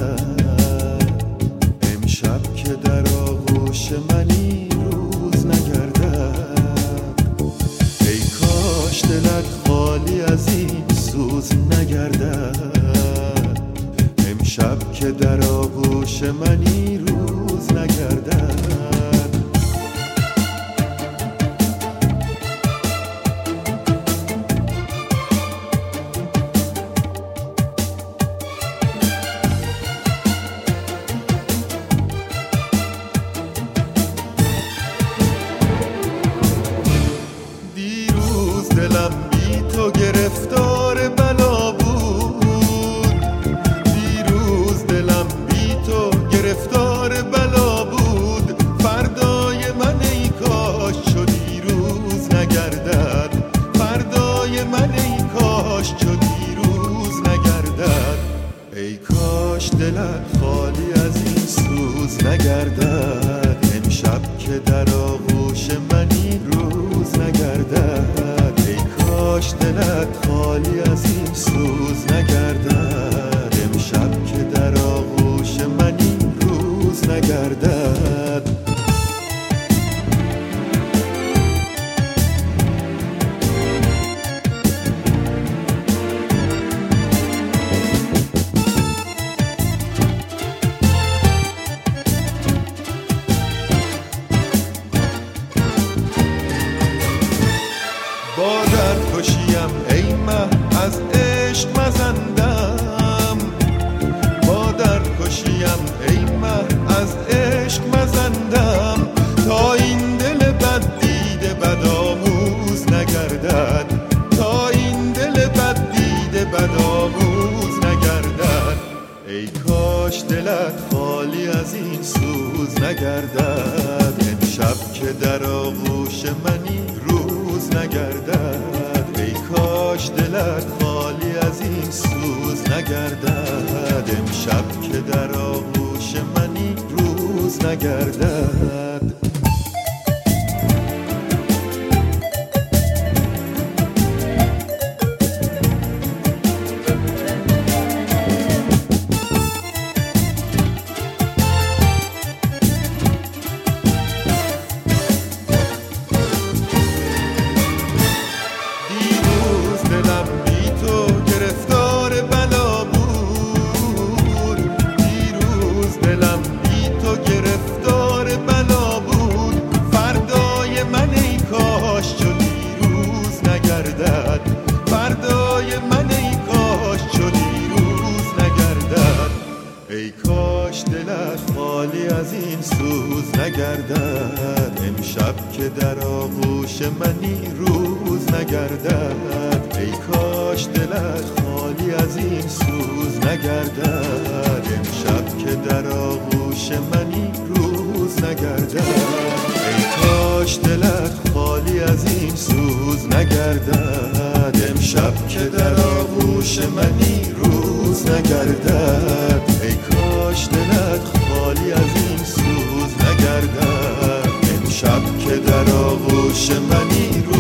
نگردد، امشب که در آغوش منی روز نگردد. ای کاش دلت خالی از این سوز نگردد، امشب که در آغوش منی روز نگردد. دلم بی تو گرفتار بلا بود، دیروز دلم بی تو گرفتار بلا بود. فردای من ای کاش چو دیروز نگردد، فردای من ای کاش چو دیروز نگردد. ای کاش دلت خالی از این سوز نگردد، امشب که در آغوش منی روز نگردد. کاش دلت خالی از این سوز نگردد، امشب که در آغوش منی روز نگردد. با در کشیم ای مه از عشق مزندم، با در کشیم ای مه از عشق مزندم. تا این دل بد دیده بدآموز نگردد، تا این دل بد دیده بدآموز نگردد. ای کاش دلت خالی از این سوز نگردد، امشب که در آغوش منی روز نگردد. ای کاش دلت خالی از این سوز نگردد، امشب که در آغوش منی روز نگردد. فردای من ای کاش چو دیروز نگردد. ای کاش دلت خالی از این سوز نگردد، امشب که در آغوش منی روز نگردد. ای کاش دلت خالی از این سوز نگردد، امشب که در آغوش منی روز نگردد. ای کاش دلت خالی از این سوز نگردد، امشب که در آغوش منی روز نگردد. ای کاش دلت خالی از این سوز نگردد، امشب که در آغوش منی روز